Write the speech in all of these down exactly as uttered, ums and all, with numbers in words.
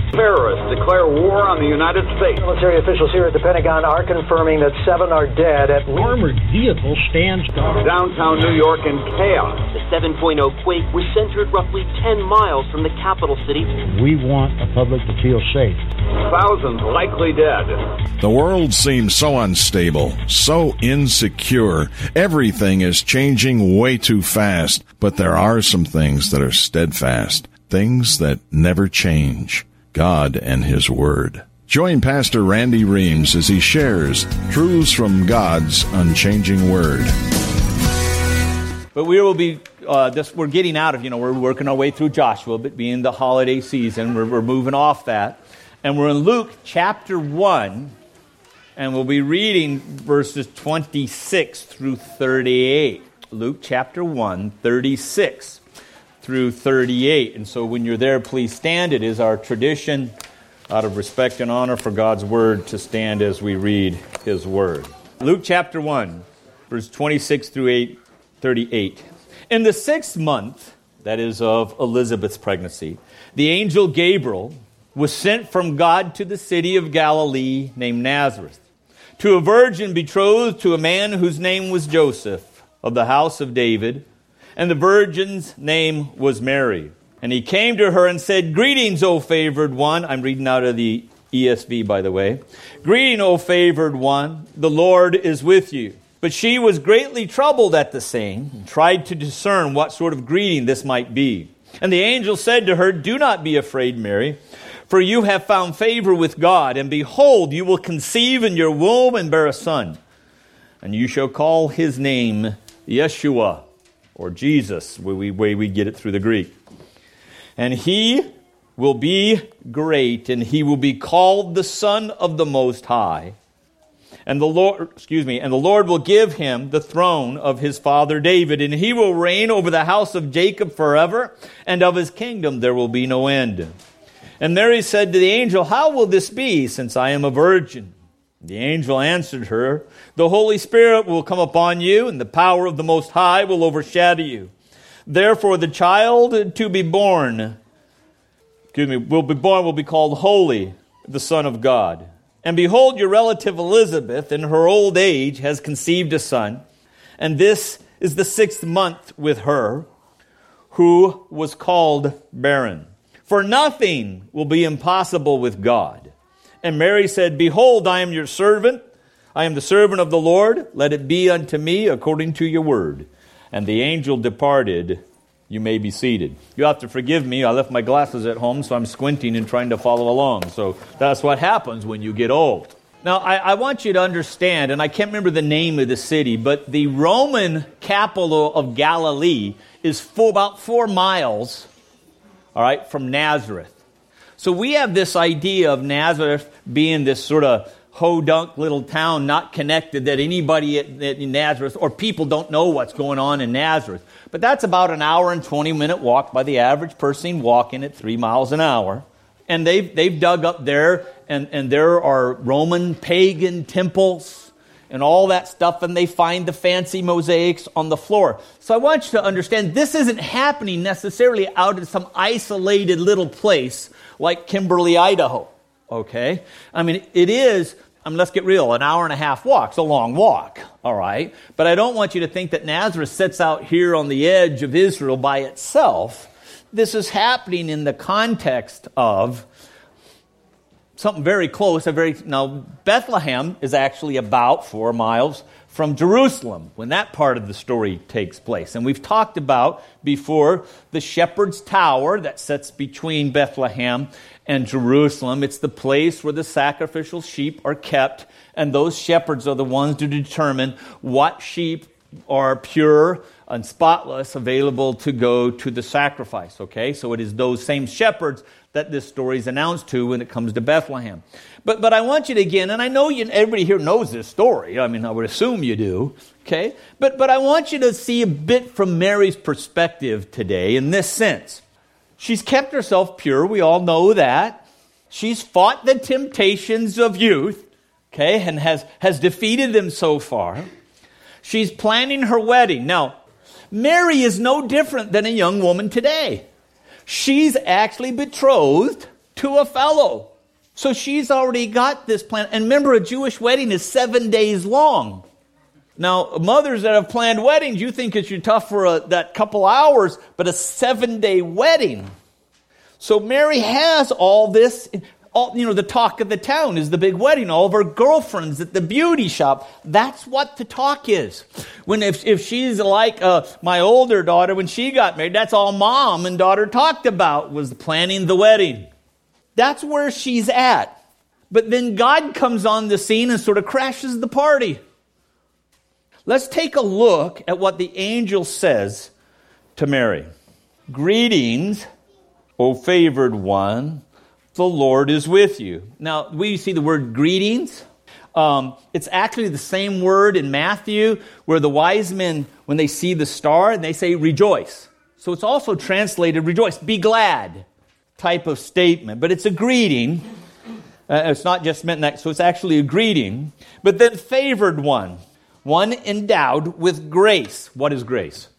Terrorists declare war on the United States. Military officials here at the Pentagon are confirming that seven are dead at least. Armored vehicle stands guard. Downtown New York in chaos. The seven point oh quake was centered roughly ten miles from the capital city. We want the public to feel safe. Thousands likely dead. The world seems so unstable, so insecure. Everything is changing way too fast. But there are some things that are steadfast, things that never change. God and His Word. Join Pastor Randy Reams as he shares truths from God's unchanging Word. But we will be, uh, this, we're getting out of, you know, we're working our way through Joshua, but being the holiday season, we're, we're moving off that. And we're in Luke chapter one, and we'll be reading verses twenty-six through thirty-eight. Luke chapter one, thirty-six through thirty-eight. And so when you're there, please stand. It is our tradition, out of respect and honor for God's Word, to stand as we read His Word. Luke chapter one, verse twenty-six through thirty-eight. In the sixth month, that is of Elizabeth's pregnancy, the angel Gabriel was sent from God to the city of Galilee named Nazareth, to a virgin betrothed to a man whose name was Joseph, of the house of David, and the virgin's name was Mary. And he came to her and said, "Greetings, O favored one." I'm reading out of the E S V, by the way. "Greeting, O favored one, the Lord is with you." But she was greatly troubled at the saying, and tried to discern what sort of greeting this might be. And the angel said to her, "Do not be afraid, Mary, for you have found favor with God, and behold, you will conceive in your womb and bear a son. And you shall call his name Yeshua," or Jesus, where we, where we get it through the Greek. "And he will be great, and he will be called the Son of the Most High. And the Lord, excuse me, and the Lord will give him the throne of his father David, and he will reign over the house of Jacob forever, and of his kingdom there will be no end." And Mary said to the angel, "How will this be, since I am a virgin?" The angel answered her, "The Holy Spirit will come upon you, and the power of the Most High will overshadow you. Therefore the child to be born, excuse me, will be born will be called Holy, the Son of God. And behold, your relative Elizabeth, in her old age, has conceived a son, and this is the sixth month with her, who was called barren. For nothing will be impossible with God." And Mary said, "Behold, I am your servant. I am the servant of the Lord. Let it be unto me according to your word." And the angel departed. You may be seated. You have to forgive me. I left my glasses at home, so I'm squinting and trying to follow along. So that's what happens when you get old. Now, I, I want you to understand, and I can't remember the name of the city, but the Roman capital of Galilee is for about four miles, all right, from Nazareth. So we have this idea of Nazareth being this sort of ho-dunk little town, not connected, that anybody at, at Nazareth, or people don't know what's going on in Nazareth. But that's about an hour and twenty minute walk by the average person walking at three miles an hour. And they've, they've dug up there, and, and there are Roman pagan temples and all that stuff, and they find the fancy mosaics on the floor. So I want you to understand, this isn't happening necessarily out in some isolated little place like Kimberly, Idaho, okay? I mean, it is, I mean, let's get real, an hour and a half walk. It's a long walk, all right? But I don't want you to think that Nazareth sits out here on the edge of Israel by itself. This is happening in the context of something very close. A very now, Bethlehem is actually about four miles from Jerusalem when that part of the story takes place. And we've talked about before the shepherd's tower that sits between Bethlehem and Jerusalem. It's the place where the sacrificial sheep are kept, and those shepherds are the ones to determine what sheep are pure and spotless, available to go to the sacrifice, okay? So it is those same shepherds that this story is announced to when it comes to Bethlehem. But but I want you to, again, and I know you, everybody here knows this story. I mean, I would assume you do, okay? But, but I want you to see a bit from Mary's perspective today in this sense. She's kept herself pure. We all know that. She's fought the temptations of youth, okay, and has, has defeated them so far. She's planning her wedding. Now, Mary is no different than a young woman today. She's actually betrothed to a fellow. So she's already got this plan. And remember, a Jewish wedding is seven days long. Now, mothers that have planned weddings, you think it's tough for a, that couple hours, but a seven-day wedding. So Mary has all this. All, you know, the talk of the town is the big wedding. All of her girlfriends at the beauty shop. That's what the talk is. When if, if she's like uh, my older daughter, when she got married, that's all mom and daughter talked about was planning the wedding. That's where she's at. But then God comes on the scene and sort of crashes the party. Let's take a look at what the angel says to Mary. Greetings, O favored one, the Lord is with you. Now, we see the word greetings. Um, it's actually the same word in Matthew where the wise men, when they see the star, they say rejoice. So it's also translated rejoice, be glad type of statement. But it's a greeting. Uh, it's not just meant that, so it's actually a greeting. But then favored one. One endowed with grace. What is grace?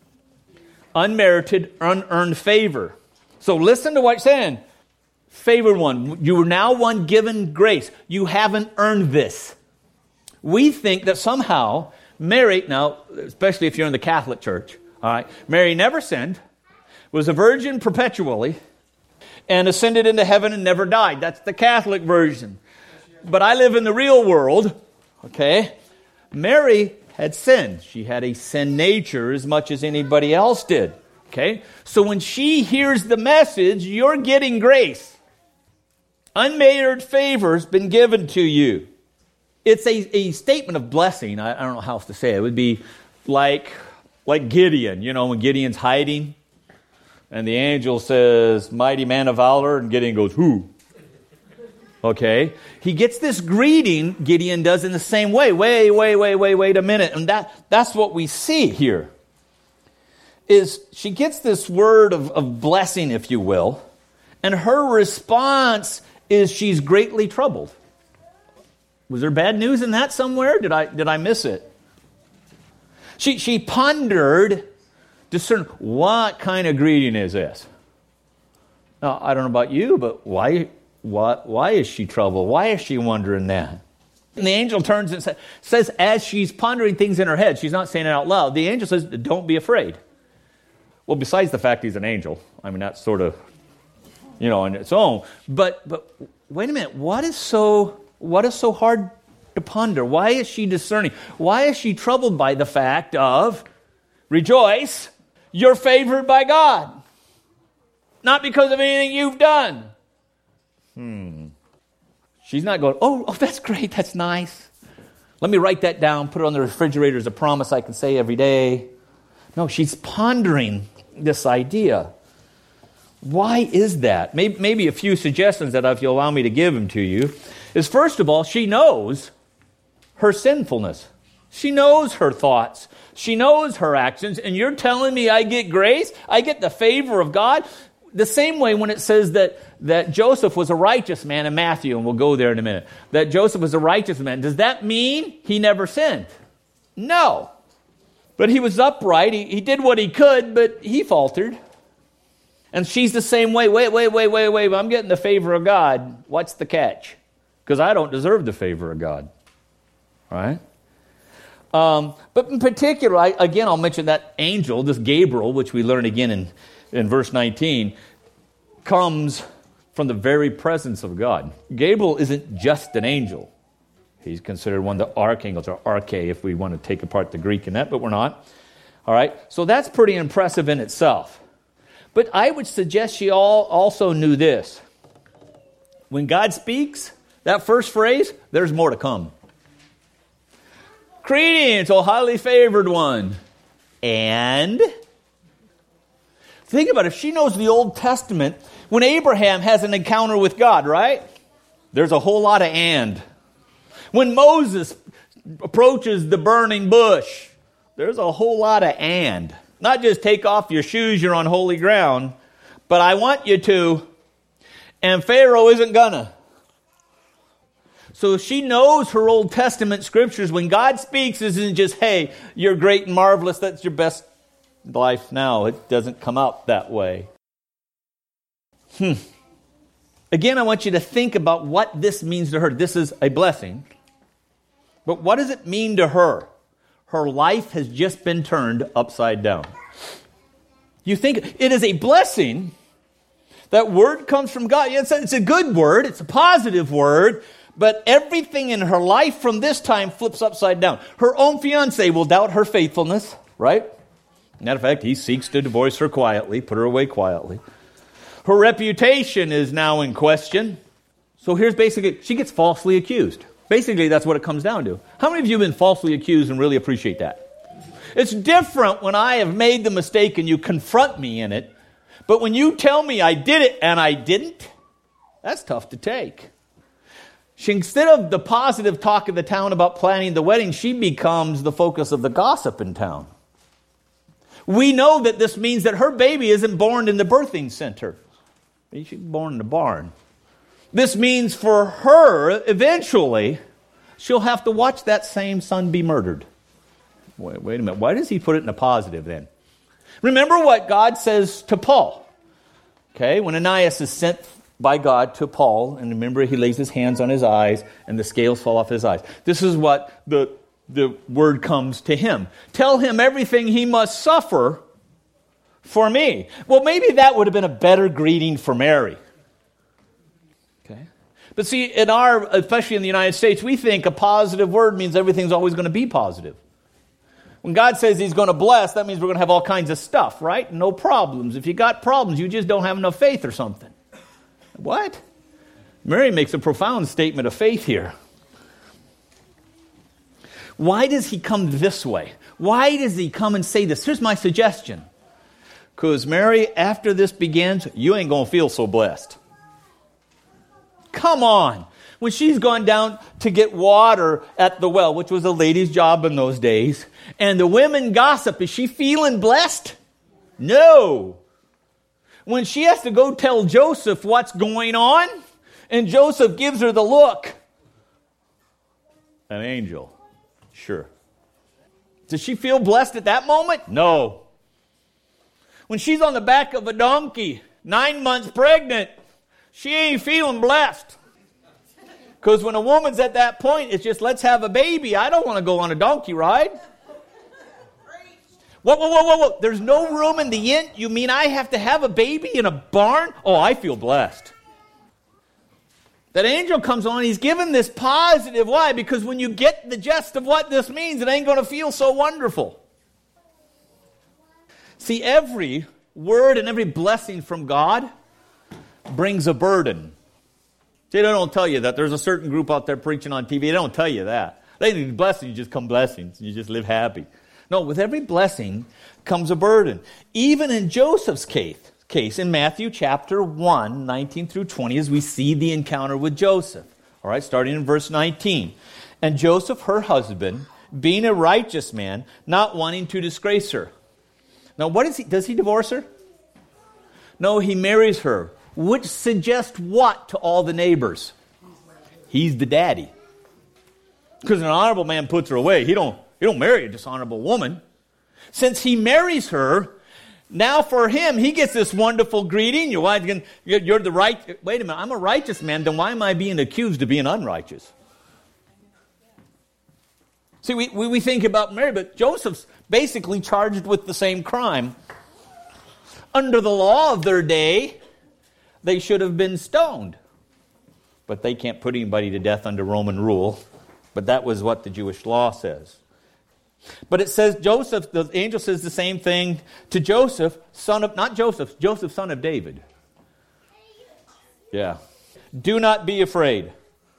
Unmerited, unearned favor. So listen to what it's saying. Favored one. You are now one given grace. You haven't earned this. We think that somehow Mary, now, especially if you're in the Catholic Church, all right, Mary never sinned, was a virgin perpetually, and ascended into heaven and never died. That's the Catholic version. But I live in the real world, okay? Mary had sinned. She had a sin nature as much as anybody else did. Okay? So when she hears the message, you're getting grace. Unmerited favor has been given to you. It's a, a statement of blessing. I, I don't know how else to say it. It would be like, like Gideon. You know, when Gideon's hiding and the angel says, mighty man of valor, and Gideon goes, who? Okay, he gets this greeting, Gideon does in the same way. Wait, wait, wait, wait, wait a minute. And that, that's what we see here. Is she gets this word of, of blessing, if you will, and her response is she's greatly troubled. Was there bad news in that somewhere? Did I did I miss it? She she pondered, discerned, what kind of greeting is this? Now, I don't know about you, but why... Why, why is she troubled? Why is she wondering that? And the angel turns and say, says, as she's pondering things in her head, she's not saying it out loud, the angel says, don't be afraid. Well, besides the fact he's an angel, I mean, that's sort of, you know, on its own. But but wait a minute, what is so what is so hard to ponder? Why is she discerning? Why is she troubled by the fact of, rejoice, you're favored by God. Not because of anything you've done. Hmm. She's not going, oh, oh, that's great, that's nice. Let me write that down, put it on the refrigerator as a promise I can say every day. No, she's pondering this idea. Why is that? Maybe, maybe a few suggestions that, if you allow me to give them to you, is first of all, she knows her sinfulness. She knows her thoughts. She knows her actions. And you're telling me I get grace? I get the favor of God? The same way when it says that, that Joseph was a righteous man in Matthew, and we'll go there in a minute, that Joseph was a righteous man. Does that mean he never sinned? No. But he was upright. He, he did what he could, but he faltered. And she's the same way. Wait, wait, wait, wait, wait. I'm getting the favor of God. What's the catch? Because I don't deserve the favor of God. All right? Um, but in particular, I, again, I'll mention that angel, this Gabriel, which we learn again in in verse nineteen, comes from the very presence of God. Gabriel isn't just an angel. He's considered one of the archangels, or arche, if we want to take apart the Greek in that, but we're not. All right, so that's pretty impressive in itself. But I would suggest she all also knew this. When God speaks, that first phrase, there's more to come. Greetings, O highly favored one. And... think about it. If she knows the Old Testament, when Abraham has an encounter with God, right? There's a whole lot of and. When Moses approaches the burning bush, there's a whole lot of and. Not just take off your shoes, you're on holy ground, but I want you to, and Pharaoh isn't gonna. So if she knows her Old Testament scriptures, when God speaks, it isn't just, hey, you're great and marvelous, that's your best life now. It doesn't come out that way. Hmm. Again, I want you to think about what this means to her. This is a blessing. But what does it mean to her? Her life has just been turned upside down. You think it is a blessing. That word comes from God. It's a, it's a good word. It's a positive word. But everything in her life from this time flips upside down. Her own fiancé will doubt her faithfulness, right? Matter of fact, he seeks to divorce her quietly, put her away quietly. Her reputation is now in question. So here's basically, she gets falsely accused. Basically, that's what it comes down to. How many of you have been falsely accused and really appreciate that? It's different when I have made the mistake and you confront me in it. But when you tell me I did it and I didn't, that's tough to take. She, instead of the positive talk of the town about planning the wedding, she becomes the focus of the gossip in town. We know that this means that her baby isn't born in the birthing center. She's born in the barn. This means for her, eventually, she'll have to watch that same son be murdered. Wait, wait a minute. Why does he put it in a positive then? Remember what God says to Paul. Okay, when Ananias is sent by God to Paul, and remember he lays his hands on his eyes and the scales fall off his eyes. This is what the, the word comes to him. Tell him everything he must suffer for me. Well, maybe that would have been a better greeting for Mary. Okay, but see, in our, especially in the United States, we think a positive word means everything's always going to be positive. When God says he's going to bless, that means we're going to have all kinds of stuff, right? No problems. If you got problems, you just don't have enough faith or something. What? Mary makes a profound statement of faith here. Why does he come this way? Why does he come and say this? Here's my suggestion. Because Mary, after this begins, you ain't going to feel so blessed. Come on. When she's gone down to get water at the well, which was a lady's job in those days, and the women gossip, is she feeling blessed? No. When she has to go tell Joseph what's going on, and Joseph gives her the look, an angel, sure. Does she feel blessed at that moment? No. When she's on the back of a donkey, nine months pregnant, she ain't feeling blessed. Because when a woman's at that point, it's just, let's have a baby. I don't want to go on a donkey ride. Whoa, whoa, whoa, whoa, whoa. There's no room in the inn? You mean I have to have a baby in a barn? Oh, I feel blessed. That angel comes on, he's given this positive. Why? Because when you get the gist of what this means, it ain't going to feel so wonderful. See, every word and every blessing from God brings a burden. See, they don't tell you that. There's a certain group out there preaching on T V. They don't tell you that. They think blessings just come blessings. You just live happy. No, with every blessing comes a burden. Even in Joseph's case, case in Matthew chapter one, nineteen through twenty, as we see the encounter with Joseph. All right, starting in verse nineteen. And Joseph, her husband, being a righteous man, not wanting to disgrace her. Now, what is he? Does he divorce her? No, he marries her. Which suggests what to all the neighbors? He's the daddy. Because an honorable man puts her away. He don't, he don't marry a dishonorable woman. Since he marries her, now for him, he gets this wonderful greeting. Your wife, you're the right. Wait a minute, I'm a righteous man. Then why am I being accused of being unrighteous? See, we, we, we think about Mary, but Joseph's basically charged with the same crime. Under the law of their day, they should have been stoned. But they can't put anybody to death under Roman rule. But that was what the Jewish law says. But it says Joseph, the angel says the same thing to Joseph, son of, not Joseph, Joseph, son of David. Yeah. Do not be afraid.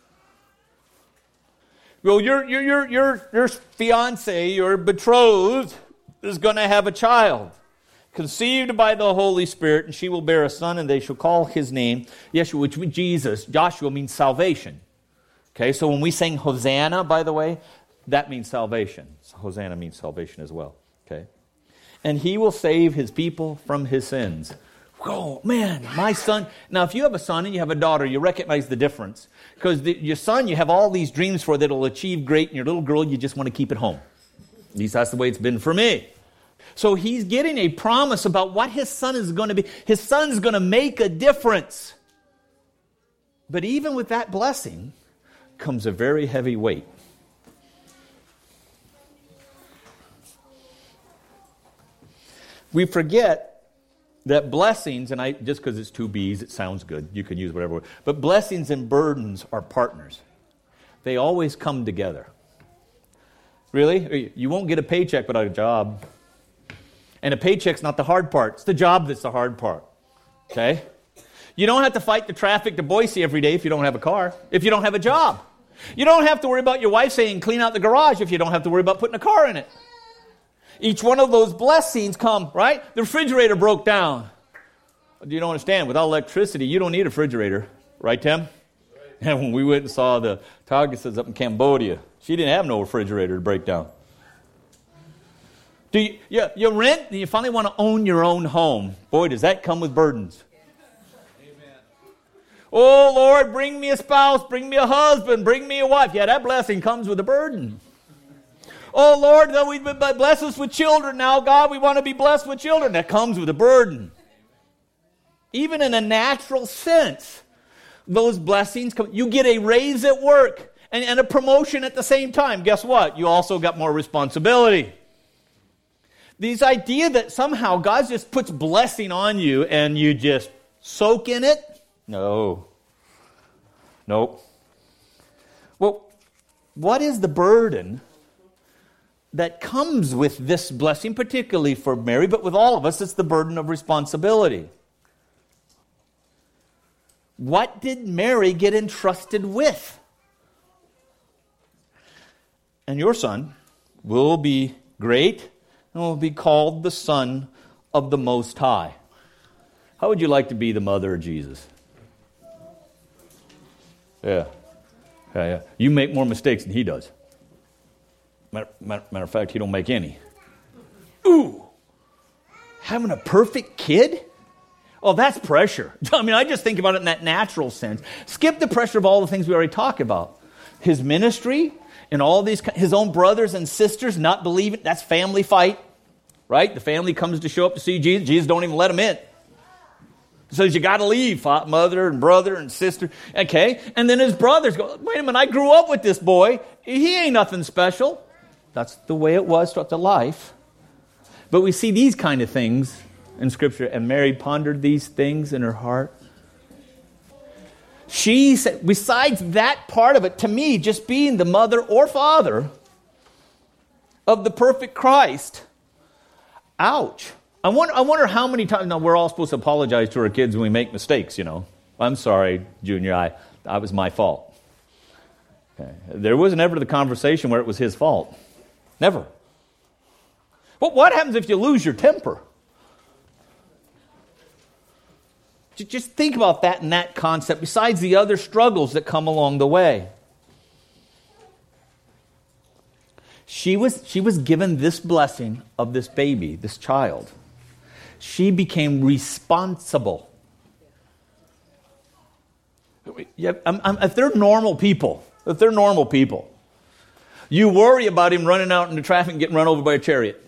Well, your, your, your, your, your fiancé, your betrothed, is going to have a child, conceived by the Holy Spirit, and she will bear a son, and they shall call his name Yeshua, which means Jesus. Joshua means salvation. Okay, so when we sing Hosanna, by the way, that means salvation. So Hosanna means salvation as well. Okay, and he will save his people from his sins. Oh, man, my son. Now, if you have a son and you have a daughter, you recognize the difference. Because your son, you have all these dreams for that will achieve great, and your little girl, you just want to keep it home. At least that's the way it's been for me. So he's getting a promise about what his son is going to be. His son's going to make a difference. But even with that blessing comes a very heavy weight. We forget that blessings, and I just because it's two B's, it sounds good. You can use whatever word. But blessings and burdens are partners. They always come together. Really? You won't get a paycheck without a job. And a paycheck's not the hard part. It's the job that's the hard part. Okay? You don't have to fight the traffic to Boise every day if you don't have a car, if you don't have a job. You don't have to worry about your wife saying, clean out the garage if you don't have to worry about putting a car in it. Each one of those blessings come, right? The refrigerator broke down. You don't understand. Without electricity, you don't need a refrigerator. Right, Tim? Right. And when we went and saw the Targuses up in Cambodia, she didn't have no refrigerator to break down. Do you, you, you rent and you finally want to own your own home. Boy, does that come with burdens. Amen. Oh, Lord, bring me a spouse, bring me a husband, bring me a wife. Yeah, that blessing comes with a burden. Oh, Lord, we bless us with children now. God, we want to be blessed with children. That comes with a burden. Even in a natural sense, those blessings come. You get a raise at work and, and a promotion at the same time. Guess what? You also got more responsibility. This idea that somehow God just puts blessing on you and you just soak in it? No. Nope. Well, what is the burden that comes with this blessing, particularly for Mary, but with all of us, it's the burden of responsibility. What did Mary get entrusted with? And your son will be great and will be called the Son of the Most High. How would you like to be the mother of Jesus? Yeah. Yeah, yeah. You make more mistakes than he does. Matter, matter, matter of fact, he don't make any. Ooh, having a perfect kid? Oh, that's pressure. I mean, I just think about it in that natural sense. Skip the pressure of all the things we already talked about. His ministry and all these, his own brothers and sisters not believing. That's family fight, right? The family comes to show up to see Jesus. Jesus don't even let them in. Says you got to leave, mother and brother and sister. Okay, and then his brothers go, wait a minute, I grew up with this boy. He ain't nothing special. That's the way it was throughout the life. But we see these kind of things in Scripture. And Mary pondered these things in her heart. She said, besides that part of it, to me, just being the mother or father of the perfect Christ, ouch. I wonder, I wonder how many times, now we're all supposed to apologize to our kids when we make mistakes, you know. I'm sorry, Junior, I, that was my fault. Okay. There wasn't ever the conversation where it was his fault. Never. But what happens if you lose your temper? Just think about that in that concept, besides the other struggles that come along the way. She was, she was given this blessing of this baby, this child. She became responsible. If they're normal people, if they're normal people, you worry about him running out into traffic and getting run over by a chariot.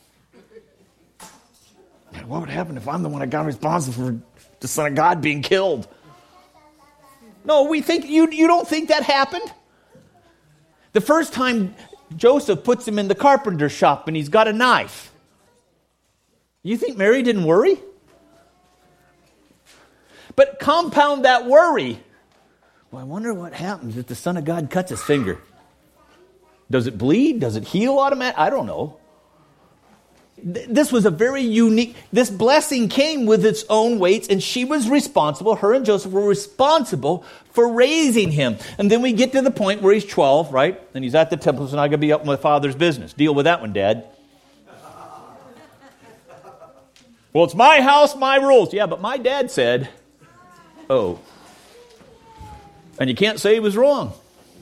Man, what would happen if I'm the one that got responsible for the Son of God being killed? No, we think you you don't think that happened? The first time Joseph puts him in the carpenter shop and he's got a knife. You think Mary didn't worry? But compound that worry. Well, I wonder what happens if the Son of God cuts his finger. Does it bleed? Does it heal automatically? I don't know. This was a very unique, this blessing came with its own weights, and she was responsible, her and Joseph were responsible for raising him. And then we get to the point where he's twelve, right? And he's at the temple, so now I'm going to be up in my father's business. Deal with that one, Dad. Well, it's my house, my rules. Yeah, but my dad said, oh. And you can't say he was wrong.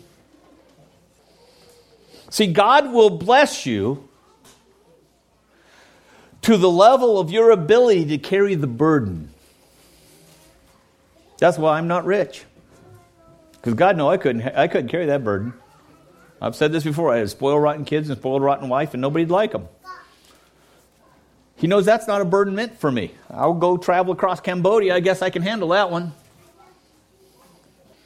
See, God will bless you to the level of your ability to carry the burden. That's why I'm not rich. Because God knows I couldn't, I couldn't carry that burden. I've said this before. I had spoiled, rotten kids and spoiled, rotten wife, and nobody'd like them. He knows that's not a burden meant for me. I'll go travel across Cambodia. I guess I can handle that one.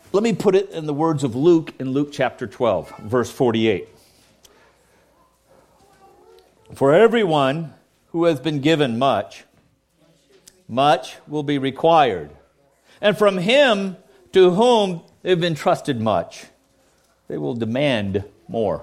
Let me put it in the words of Luke in Luke chapter twelve, verse forty-eight. For everyone who has been given much, much will be required. And from him to whom they've been trusted much, they will demand more.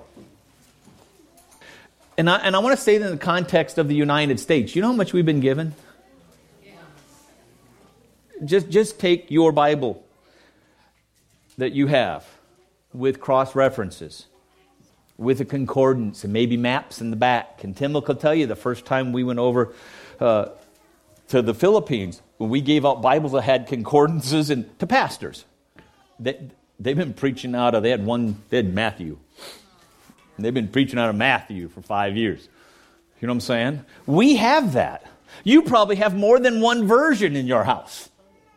And I, and I want to say that in the context of the United States. You know how much we've been given? Yeah. Just, just take your Bible that you have with cross-references, with a concordance and maybe maps in the back. And Tim will tell you the first time we went over uh, to the Philippines, when we gave out Bibles that had concordances and to pastors. They, they've been preaching out of, they had one, they had Matthew. And they've been preaching out of Matthew for five years. You know what I'm saying? We have that. You probably have more than one version in your house.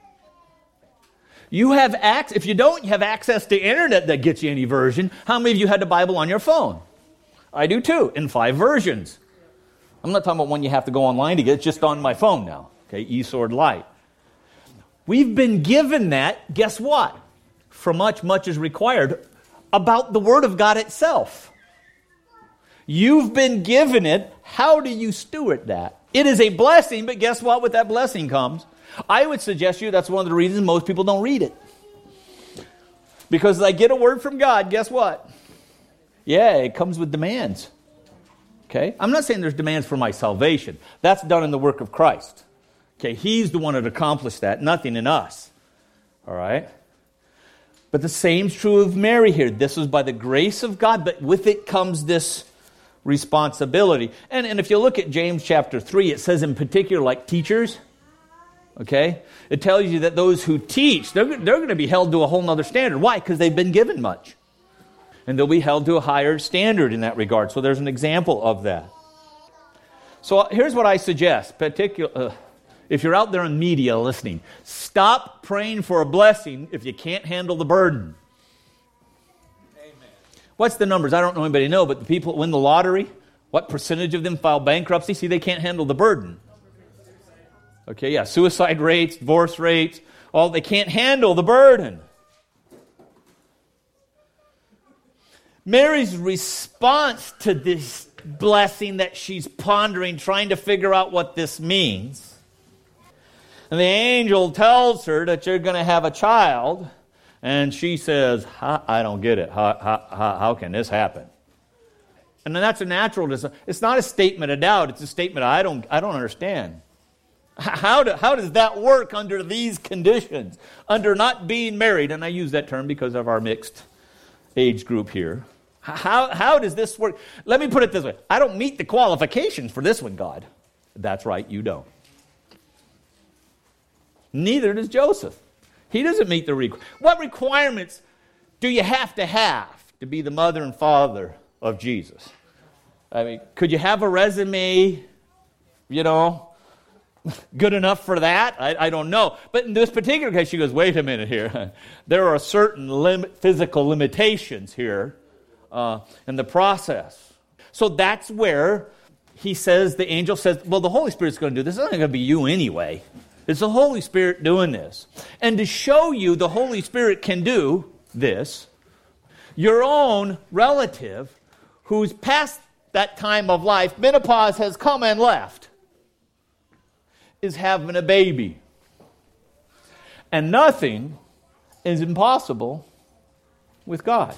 You have access, if you don't, you have access to internet that gets you any version. How many of you had the Bible on your phone? I do too, in five versions. I'm not talking about one you have to go online to get, it's just on my phone now. Okay, eSword Lite. We've been given that, guess what? For much, much is required about the Word of God itself. You've been given it. How do you steward that? It is a blessing, but guess what? With that blessing comes, I would suggest to you that's one of the reasons most people don't read it. Because they get a word from God, guess what? Yeah, it comes with demands. Okay? I'm not saying there's demands for my salvation. That's done in the work of Christ. Okay, He's the one that accomplished that, nothing in us. All right? But the same's true of Mary here. This is by the grace of God, but with it comes this responsibility. And, and if you look at James chapter three, it says in particular, like teachers, okay, it tells you that those who teach, they're, they're going to be held to a whole other standard. Why? Because they've been given much. And they'll be held to a higher standard in that regard. So there's an example of that. So here's what I suggest, particular, uh, if you're out there in media listening, stop praying for a blessing if you can't handle the burden. What's the numbers? I don't know anybody know, but the people that win the lottery, what percentage of them file bankruptcy? See, they can't handle the burden. Okay, yeah, suicide rates, divorce rates, all they can't handle the burden. Mary's response to this blessing that she's pondering, trying to figure out what this means. And the angel tells her that you're going to have a child. And she says, I don't get it. How, how, how can this happen? And then that's a natural, it's not a statement of doubt. It's a statement of, I don't, I don't understand. How, do, how does that work under these conditions? Under not being married, and I use that term because of our mixed age group here. How, how does this work? Let me put it this way. I don't meet the qualifications for this one, God. That's right, you don't. Neither does Joseph. He doesn't meet the requirements. What requirements do you have to have to be the mother and father of Jesus? I mean, could you have a resume, you know, good enough for that? I, I don't know. But in this particular case, she goes, wait a minute here. There are certain lim- physical limitations here uh, in the process. So that's where he says, the angel says, well, the Holy Spirit's going to do this. It's not going to be you anyway. It's the Holy Spirit doing this. And to show you the Holy Spirit can do this, your own relative who's past that time of life, menopause has come and left, is having a baby. And nothing is impossible with God.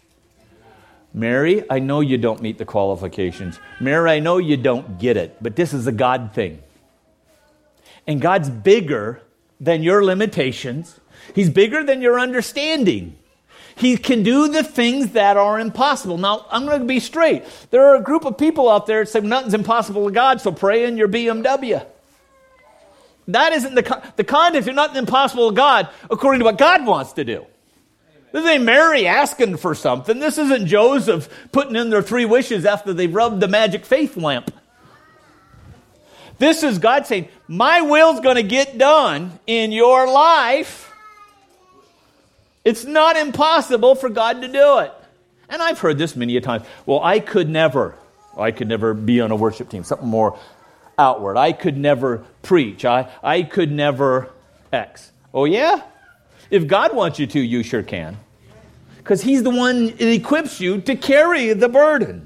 Mary, I know you don't meet the qualifications. Mary, I know you don't get it, but this is a God thing. And God's bigger than your limitations. He's bigger than your understanding. He can do the things that are impossible. Now, I'm going to be straight. There are a group of people out there that say nothing's impossible to God, so pray in your B M W. That isn't the con- the context. You're nothing impossible to God according to what God wants to do. This ain't Mary asking for something. This isn't Joseph putting in their three wishes after they've rubbed the magic faith lamp. This is God saying, my will's going to get done in your life. It's not impossible for God to do it. And I've heard this many a times. Well, I could never, I could never be on a worship team, something more outward. I could never preach. I, I could never X. Oh, yeah? If God wants you to, you sure can. Because he's the one that equips you to carry the burden.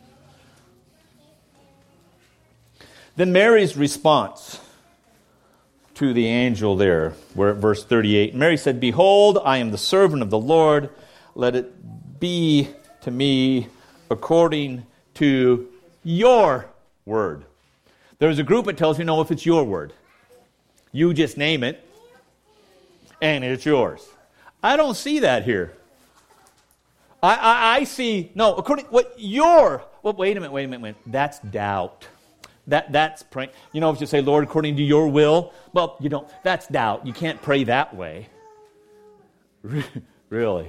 Then Mary's response to the angel there, we're at verse thirty-eight. Mary said, "Behold, I am the servant of the Lord. Let it be to me according to your word." There's a group that tells you, no, if it's your word, you just name it, and it's yours. I don't see that here. I, I, I see, no, according what your, well, wait a minute, wait a minute, wait a minute. That's doubt. That That's praying. You know, if you say, Lord, according to your will, well, you don't, that's doubt. You can't pray that way. Really.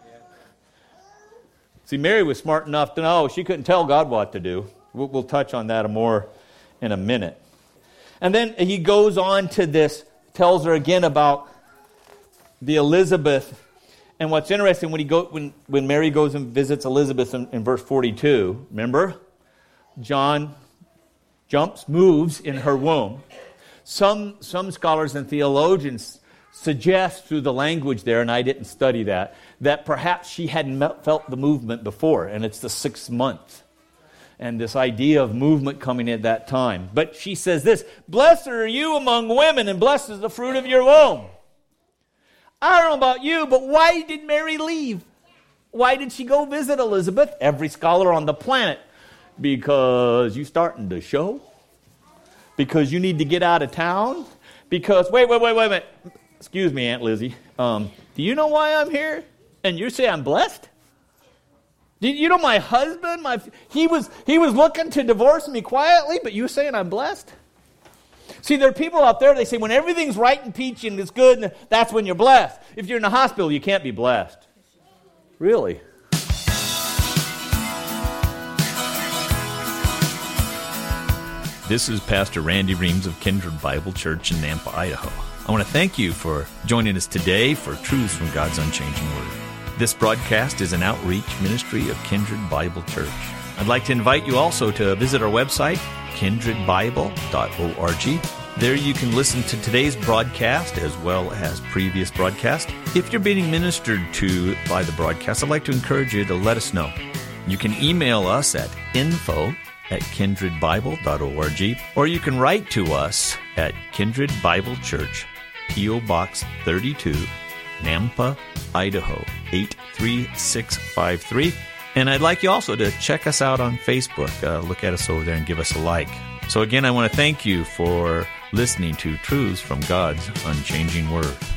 See, Mary was smart enough to know she couldn't tell God what to do. We'll, we'll touch on that more in a minute. And then he goes on to this, tells her again about the Elizabeth. And what's interesting, when he go, when, when Mary goes and visits Elizabeth in, in verse forty-two, remember? John jumps, moves in her womb. Some, some scholars and theologians suggest through the language there, and I didn't study that, that perhaps she hadn't felt the movement before, and it's the sixth month. And this idea of movement coming at that time. But she says this, "Blessed are you among women, and blessed is the fruit of your womb." I don't know about you, but why did Mary leave? Why did she go visit Elizabeth? Every scholar on the planet. Because you starting to show? Because you need to get out of town? Because, wait, wait, wait, wait a minute. Excuse me, Aunt Lizzie. Um, do you know why I'm here? And you say I'm blessed? Do you know my husband? My he was he was looking to divorce me quietly, but you saying I'm blessed? See, there are people out there, they say when everything's right and peachy and it's good, that's when you're blessed. If you're in the hospital, you can't be blessed. Really? This is Pastor Randy Reams of Kindred Bible Church in Nampa, Idaho. I want to thank you for joining us today for Truths from God's Unchanging Word. This broadcast is an outreach ministry of Kindred Bible Church. I'd like to invite you also to visit our website, kindred bible dot org. There you can listen to today's broadcast as well as previous broadcasts. If you're being ministered to by the broadcast, I'd like to encourage you to let us know. You can email us at info at kindred bible dot org, or you can write to us at Kindred Bible Church, P O Box thirty-two, Nampa, Idaho, eight three six five three. And I'd like you also to check us out on Facebook. Uh, look at us over there and give us a like. So again, I want to thank you for listening to Truths from God's Unchanging Word.